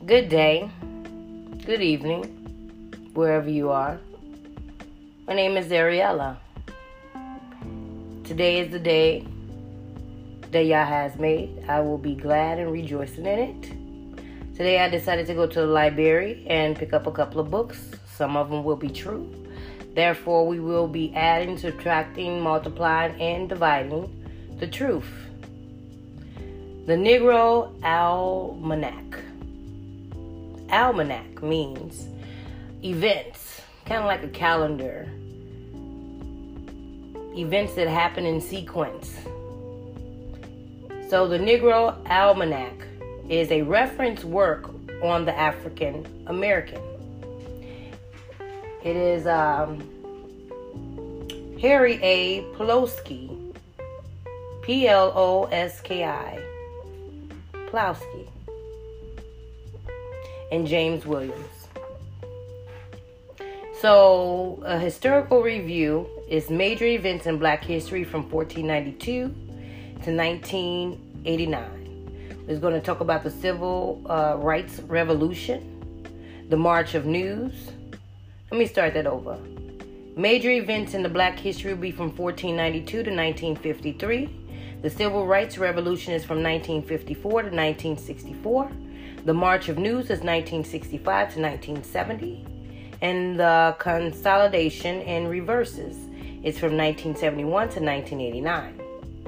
Good day, good evening, wherever you are. My name is Ariella. Today is the day that Yah has made. I will be glad and rejoicing in it. Today I decided to go to the library and pick up a couple of books. Some of them will be true. Therefore, we will be adding, subtracting, multiplying, and dividing the truth. The Negro Almanac. Almanac means events, kind of like a calendar. Events that happen in sequence. So the Negro Almanac is a reference work on the African American. It is Harry A. Plowski, Plowski, Plowski, and James Williams. So, a historical review is major events in Black history from 1492 to 1989. It's going to talk about the Civil Rights Revolution, the March of News. Let me start that over. Major events in the Black history will be from 1492 to 1953. The Civil Rights Revolution is from 1954 to 1964. The March of News is 1965 to 1970. And the Consolidation and Reverses is from 1971 to 1989.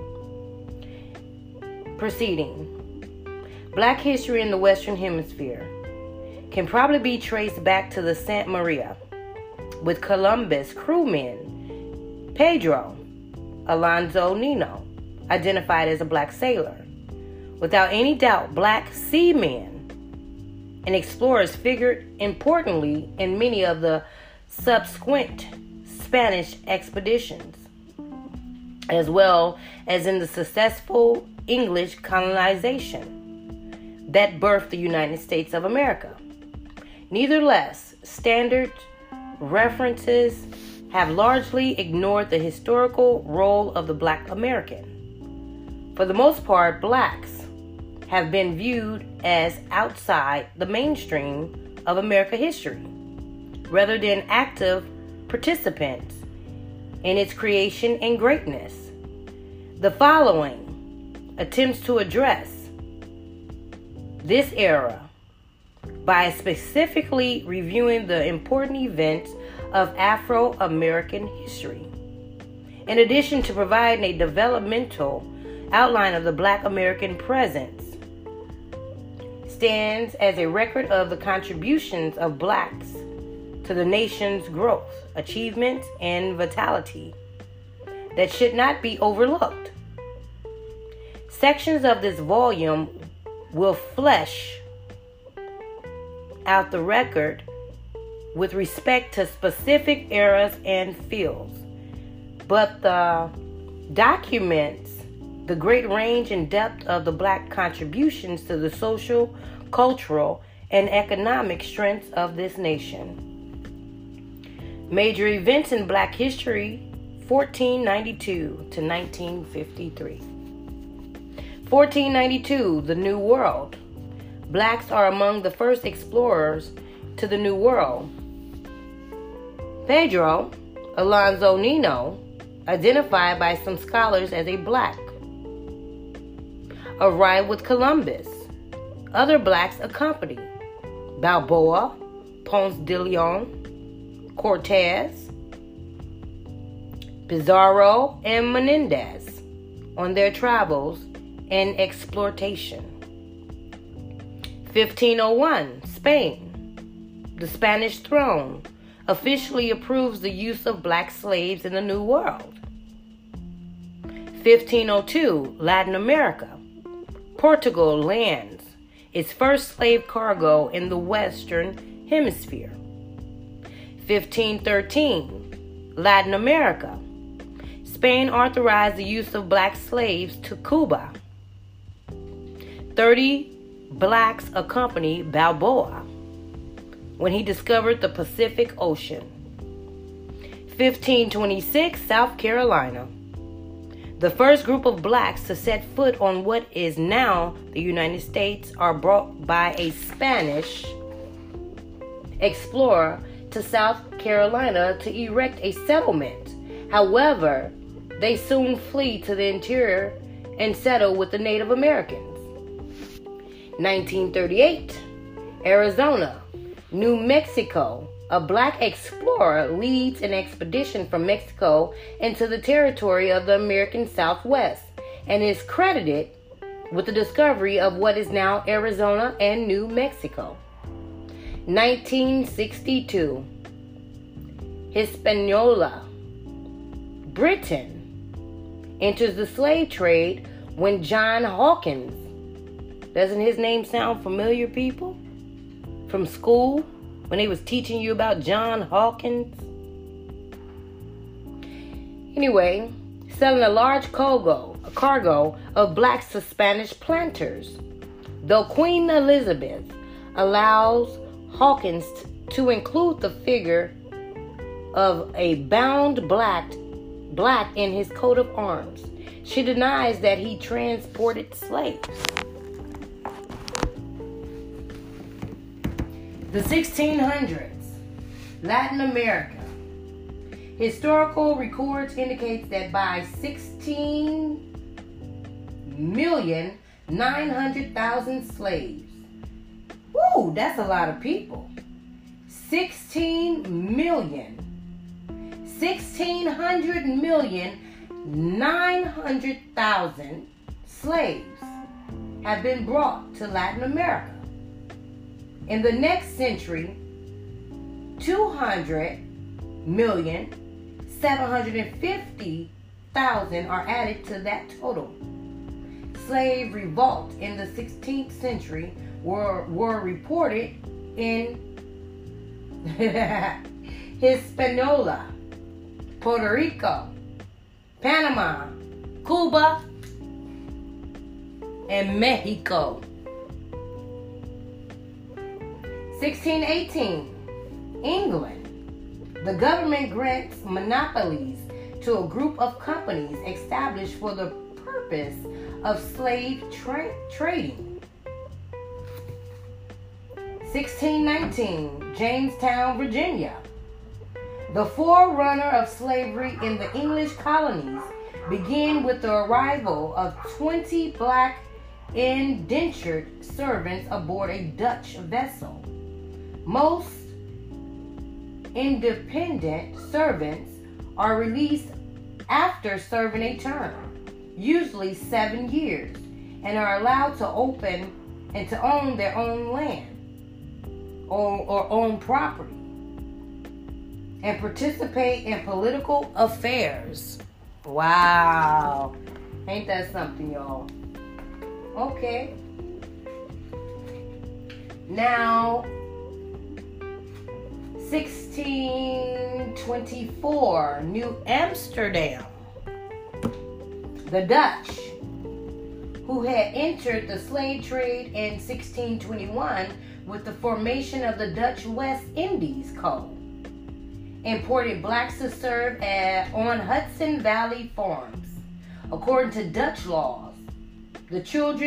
Proceeding. Black history in the Western Hemisphere can probably be traced back to the Santa Maria, with Columbus crewman Pedro Alonzo Nino identified as a black sailor. Without any doubt, black seamen and explorers figured importantly in many of the subsequent Spanish expeditions, as well as in the successful English colonization that birthed the United States of America. Nevertheless, standard references have largely ignored the historical role of the Black American. For the most part, blacks have been viewed as outside the mainstream of American history, rather than active participants in its creation and greatness. The following attempts to address this era by specifically reviewing the important events of Afro-American history, in addition to providing a developmental outline of the Black American presence, stands as a record of the contributions of blacks to the nation's growth, achievements, and vitality that should not be overlooked. Sections of this volume will flesh out the record with respect to specific eras and fields, but the documents the great range and depth of the black contributions to the social, cultural, and economic strengths of this nation. Major events in Black history, 1492 to 1953. 1492, the New World. Blacks are among the first explorers to the New World. Pedro Alonzo Nino, identified by some scholars as a black, arrived with Columbus. Other blacks accompanied: Balboa, Ponce de Leon, Cortez, Pizarro, and Menendez on their travels and exploitation. 1501, Spain. The Spanish throne officially approves the use of black slaves in the New World. 1502, Latin America. Portugal lands its first slave cargo in the Western Hemisphere. 1513, Latin America. Spain authorized the use of black slaves to Cuba. 30 blacks accompanied Balboa when he discovered the Pacific Ocean. 1526, South Carolina. The first group of blacks to set foot on what is now the United States are brought by a Spanish explorer to South Carolina to erect a settlement. However, they soon flee to the interior and settle with the Native Americans. 1938, Arizona, New Mexico. A black explorer leads an expedition from Mexico into the territory of the American Southwest and is credited with the discovery of what is now Arizona and New Mexico. 1962, Hispaniola, Britain enters the slave trade when John Hawkins, doesn't his name sound familiar, people? From school, when they was teaching you about John Hawkins? Anyway, selling a large cargo of blacks to Spanish planters. Though Queen Elizabeth allows Hawkins to include the figure of a bound black in his coat of arms, she denies that he transported slaves. The 1600s, Latin America. Historical records indicates that by 16,900,000 slaves. Woo, that's a lot of people. 1,600,900,000 slaves have been brought to Latin America. In the next century, 200,750,000 are added to that total. Slave revolts in the 16th century were reported in Hispaniola, Puerto Rico, Panama, Cuba, and Mexico. 1618, England. The government grants monopolies to a group of companies established for the purpose of slave trading. 1619, Jamestown, Virginia. The forerunner of slavery in the English colonies began with the arrival of 20 black indentured servants aboard a Dutch vessel. Most independent servants are released after serving a term, usually 7 years, and are allowed to open and to own their own land or own property and participate in political affairs. Wow. Ain't that something, y'all? Okay. Now, 1624, New Amsterdam. The Dutch, who had entered the slave trade in 1621 with the formation of the Dutch West Indies Code, imported blacks to serve on Hudson Valley farms. According to Dutch laws, the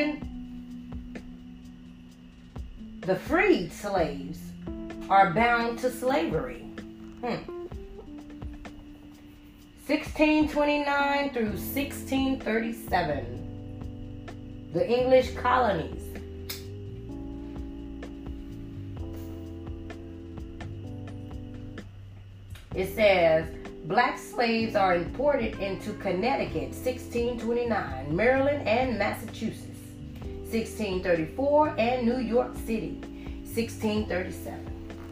freed slaves are bound to slavery. 1629 through 1637, the English colonies. It says, black slaves are imported into Connecticut, 1629, Maryland and Massachusetts, 1634, and New York City, 1637.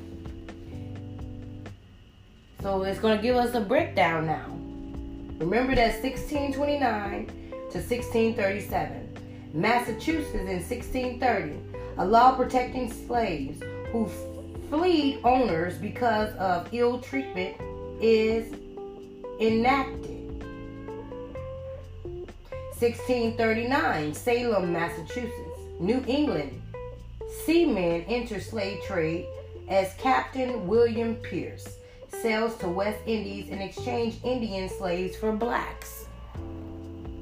So it's going to give us a breakdown now. Remember that 1629 to 1637. Massachusetts in 1630, a law protecting slaves who fleed owners because of ill treatment is enacted. 1639, Salem, Massachusetts. New England, seamen enter slave trade as Captain William Pierce sails to West Indies and exchange Indian slaves for blacks.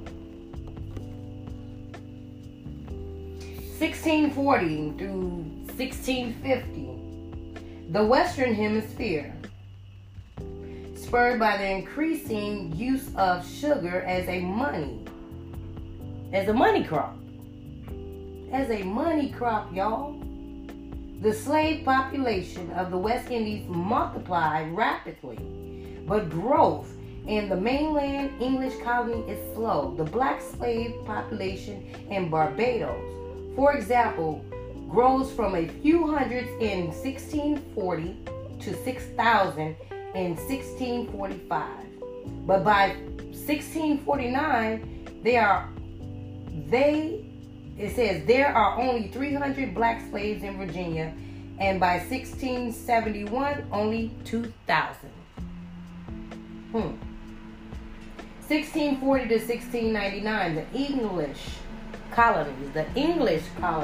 1640 through 1650, the Western Hemisphere, spurred by the increasing use of sugar as a money crop. As a money crop, y'all. The slave population of the West Indies multiplied rapidly, but growth in the mainland English colony is slow. The black slave population in Barbados, for example, grows from a few hundreds in 1640 to 6,000 in 1645. But by 1649, it says there are only 300 black slaves in Virginia, and by 1671, only 2,000. 1640 to 1699, the English colonies.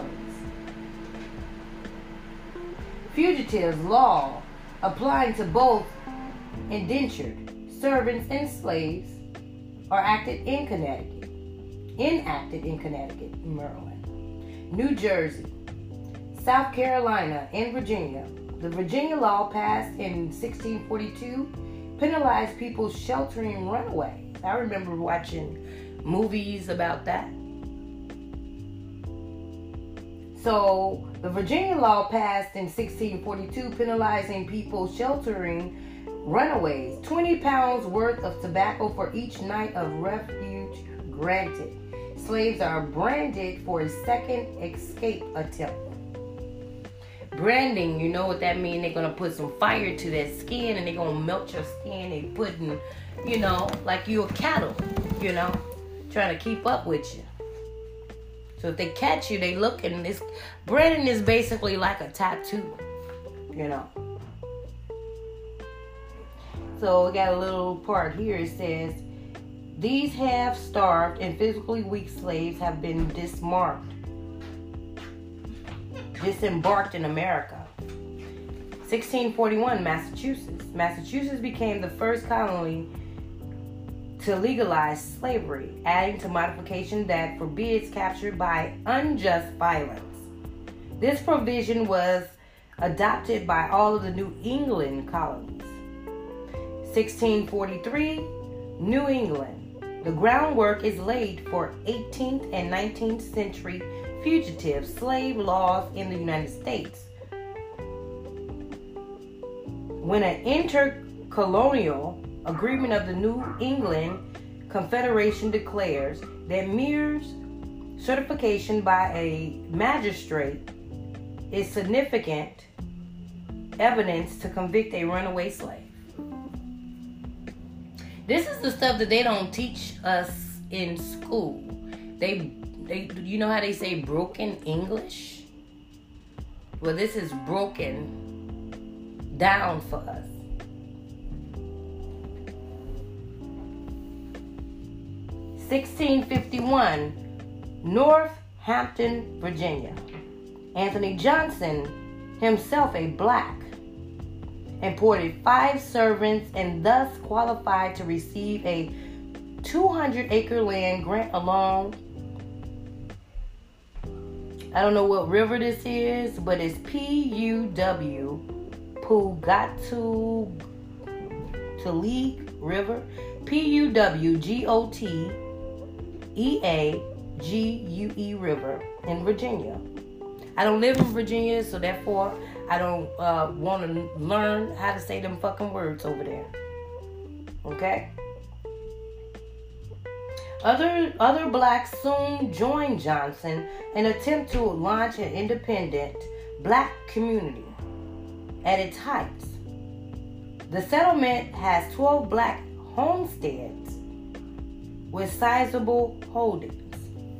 Fugitives law applying to both indentured servants and slaves are enacted in Connecticut, Maryland, New Jersey, South Carolina, and Virginia. The Virginia law passed in 1642 penalized people sheltering runaways. I remember watching movies about that. So the Virginia law passed in 1642 penalizing people sheltering runaways. 20 pounds worth of tobacco for each night of refuge granted. Slaves are branded for a second escape attempt. Branding, you know what that means? They're going to put some fire to that skin and they're going to melt your skin and putting, like you a cattle, trying to keep up with you. So if they catch you, they look, and this branding is basically like a tattoo, So we got a little part here. It says, these half-starved and physically weak slaves have been disembarked in America. 1641, Massachusetts. Massachusetts became the first colony to legalize slavery, adding to modification that forbids capture by unjust violence. This provision was adopted by all of the New England colonies. 1643, New England. The groundwork is laid for 18th and 19th century fugitive slave laws in the United States. When an intercolonial agreement of the New England Confederation declares that mere certification by a magistrate is significant evidence to convict a runaway slave. This is the stuff that they don't teach us in school. They you know how they say broken English? Well, this is broken down for us. 1651, Northampton, Virginia. Anthony Johnson, himself a black, imported 5 servants and thus qualified to receive a 200-acre land grant along, I don't know what river this is, but it's P-U-W, Pugatuleague River, P-U-W-G-O-T-E-A-G-U-E River in Virginia. I don't live in Virginia, so therefore I don't want to learn how to say them fucking words over there. Okay? Other blacks soon joined Johnson in an attempt to launch an independent black community at its heights. The settlement has 12 black homesteads with sizable holdings.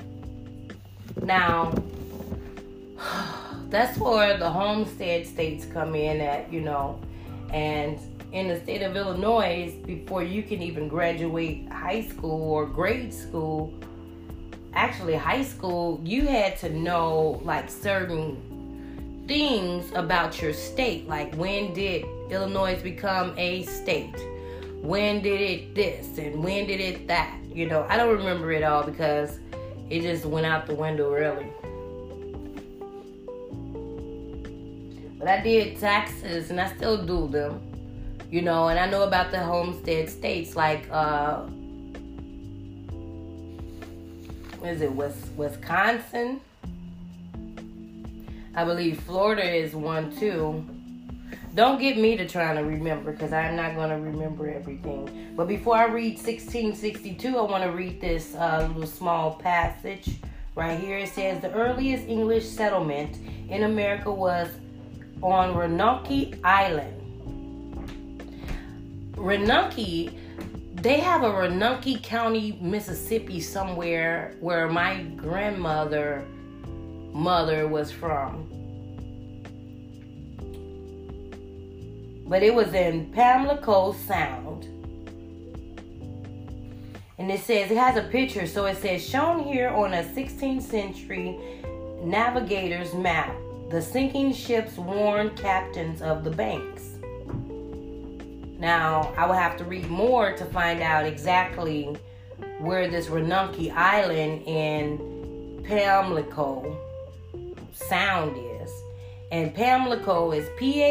Now, that's where the homestead states come in at, and in the state of Illinois, before you can even graduate high school or grade school, actually high school, you had to know like certain things about your state. Like, when did Illinois become a state? When did it this and when did it that? I don't remember it all because it just went out the window early. But I did taxes, and I still do them. You know, and I know about the homestead states like, Wisconsin? I believe Florida is one too. Don't get me to trying to remember, because I'm not going to remember everything. But before I read 1662, I want to read this little small passage right here. It says, the earliest English settlement in America was on Roanoke Island. Roanoke, they have a Roanoke County, Mississippi somewhere where my grandmother was from. But it was in Pamlico Sound. And it says, it has a picture. So it says, shown here on a 16th century navigator's map, the sinking ships warned captains of the banks. Now, I will have to read more to find out exactly where this Roanoke Island in Pamlico Sound is. And Pamlico is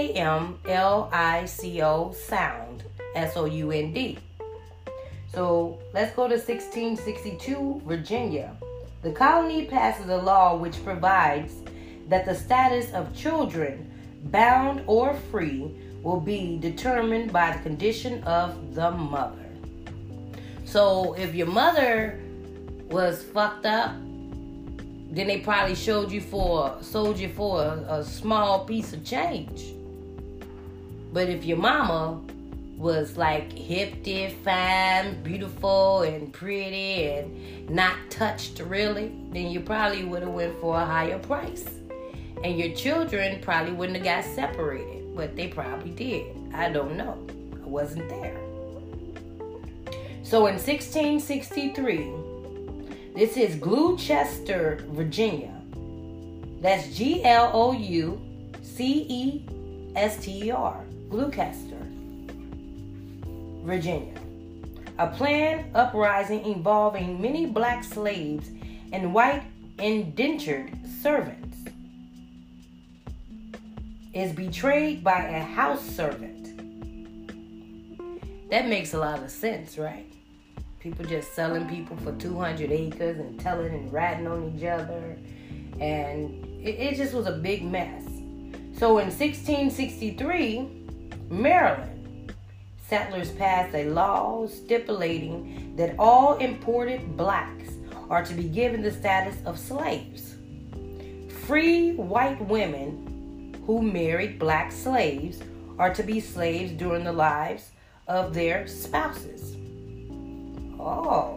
Pamlico Sound, Sound. So let's go to 1662, Virginia. The colony passes a law which provides that the status of children, bound or free, will be determined by the condition of the mother. So if your mother was fucked up, then they probably sold you for a small piece of change. But if your mama was like hip, fine, beautiful, and pretty, and not touched really, then you probably would have went for a higher price. And your children probably wouldn't have got separated, but they probably did. I don't know. I wasn't there. So in 1663, this is Gloucester, Virginia. That's Gloucester, Gloucester, Virginia. A planned uprising involving many black slaves and white indentured servants is betrayed by a house servant. That makes a lot of sense, right? People just selling people for 200 acres and telling and ratting on each other. And it just was a big mess. So in 1663, Maryland, settlers passed a law stipulating that all imported blacks are to be given the status of slaves. Free white women who married black slaves are to be slaves during the lives of their spouses. Oh.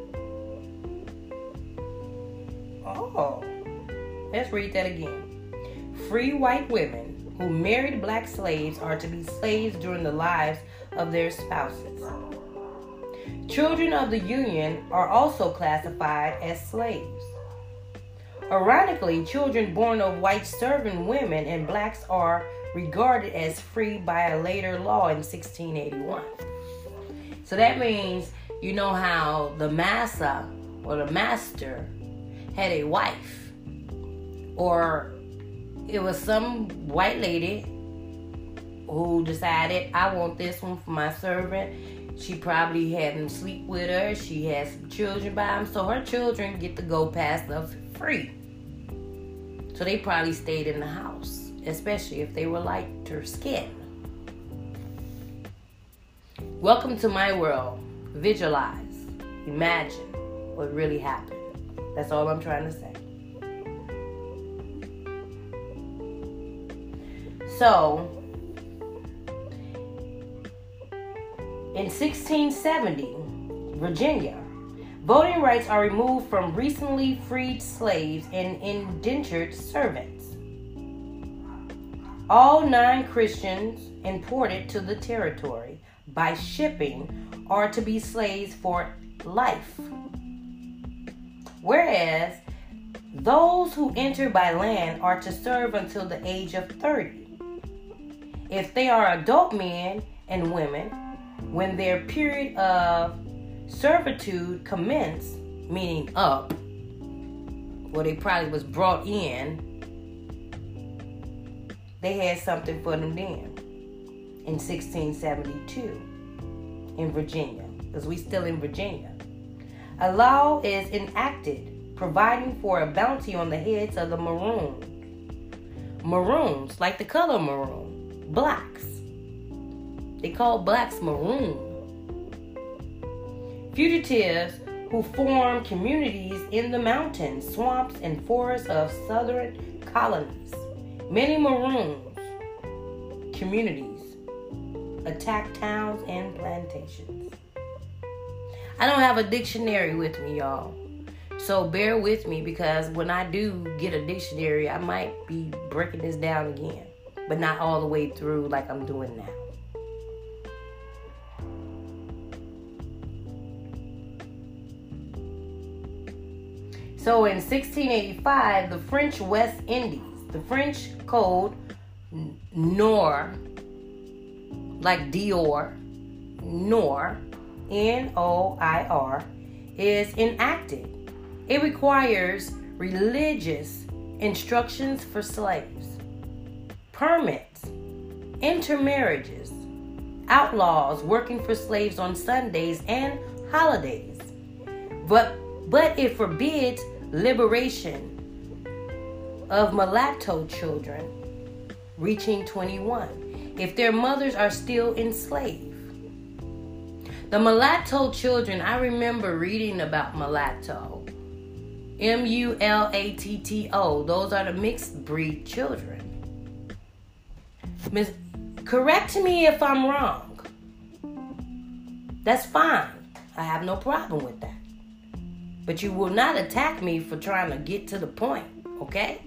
Let's read that again. Free white women who married black slaves are to be slaves during the lives of their spouses. Children of the Union are also classified as slaves. Ironically, children born of white servant women and blacks are regarded as free by a later law in 1681. So that means, you know how the massa or the master had a wife, or it was some white lady who decided, I want this one for my servant. She probably had him sleep with her. She had some children by him, so her children get to go past the free. So they probably stayed in the house, especially if they were lighter skin. Welcome to my world. Visualize. Imagine what really happened. That's all I'm trying to say. So, in 1670, Virginia, voting rights are removed from recently freed slaves and indentured servants. All non-Christians imported to the territory by shipping are to be slaves for life. Whereas those who enter by land are to serve until the age of 30. If they are adult men and women, when their period of servitude commenced, meaning up, well, they probably was brought in they had something for them then in 1672 in Virginia, because we still in Virginia. A law is enacted providing for a bounty on the heads of the maroons, like the color maroon, blacks. They call blacks maroon. Fugitives who form communities in the mountains, swamps, and forests of southern colonies. Many maroons communities attack towns and plantations. I don't have a dictionary with me, y'all. So bear with me, because when I do get a dictionary, I might be breaking this down again, but not all the way through like I'm doing now. So in 1685, the French West Indies, the French code Noir, like Dior, Noir, Noir, is enacted. It requires religious instructions for slaves, permits, intermarriages, outlaws working for slaves on Sundays and holidays. But it forbids liberation of mulatto children reaching 21 if their mothers are still enslaved. The mulatto children, I remember reading about mulatto. Mulatto. Those are the mixed breed children. Correct me if I'm wrong. That's fine. I have no problem with that. But you will not attack me for trying to get to the point, okay?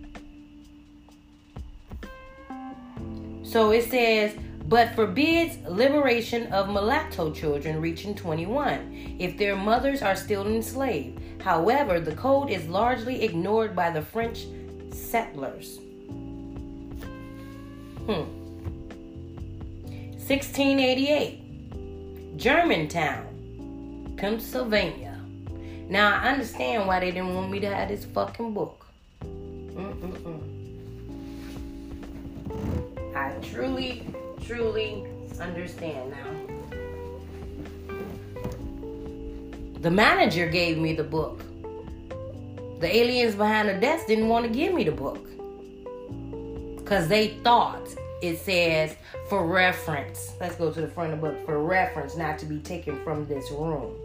So it says, but forbids liberation of mulatto children reaching 21 if their mothers are still enslaved. However, the code is largely ignored by the French settlers. 1688, Germantown, Pennsylvania. Now, I understand why they didn't want me to have this fucking book. I truly understand now. The manager gave me the book. The aliens behind the desk didn't want to give me the book, because they thought it says for reference. Let's go to the front of the book. For reference, not to be taken from this room.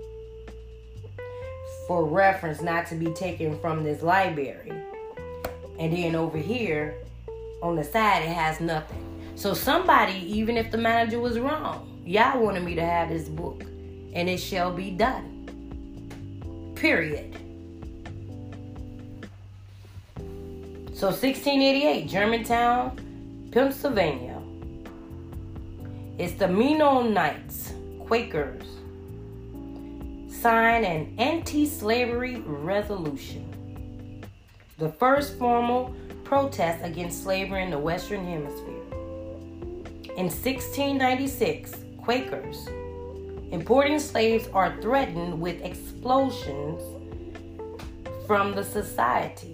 For reference, not to be taken from this library. And then over here, on the side, it has nothing. So somebody, even if the manager was wrong, y'all wanted me to have this book. And it shall be done. Period. So 1688, Germantown, Pennsylvania. It's the Mennonites, Quakers, sign an anti-slavery resolution. The first formal protest against slavery in the Western Hemisphere. In 1696, Quakers importing slaves are threatened with expulsions from the society.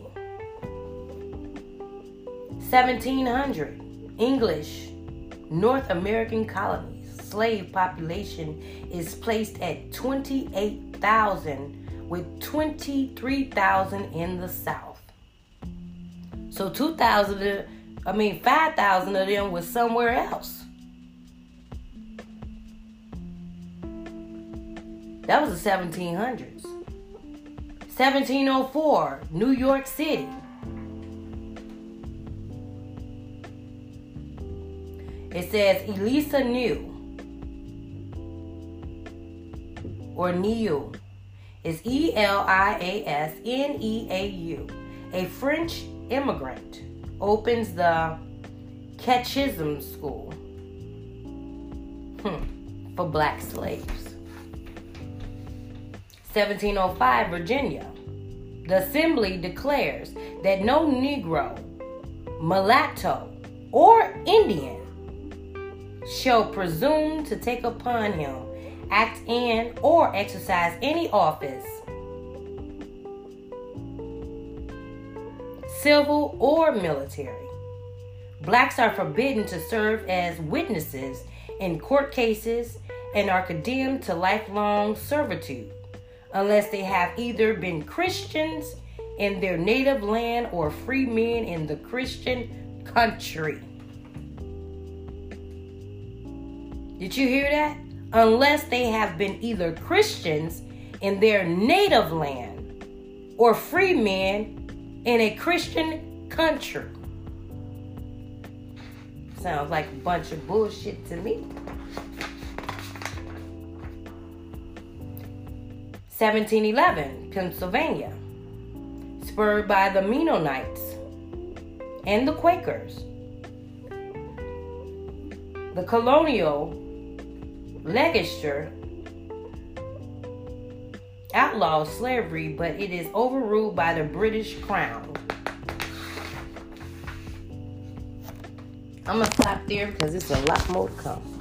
1700, English North American colonies. Slave population is placed at 28,000, with 23,000 in the South. So 5,000 of them was somewhere else. That was the 1700s. 1704, New York City. It says Elisa New, or Neau, is Eliasneau, a French immigrant, opens the Catechism School for black slaves. 1705, Virginia. The Assembly declares that no Negro, mulatto, or Indian shall presume to take upon him, act in, or exercise any office, civil or military, Blacks are forbidden to serve as witnesses in court cases and are condemned to lifelong servitude unless they have either been Christians in their native land or free men in the Christian country. Did you hear that? Unless they have been either Christians in their native land or free men in a Christian country. Sounds like a bunch of bullshit to me. 1711, Pennsylvania. Spurred by the Mennonites and the Quakers, the colonial legislature outlaws slavery, but it is overruled by the British Crown. I'm going to stop there because it's a lot more to come.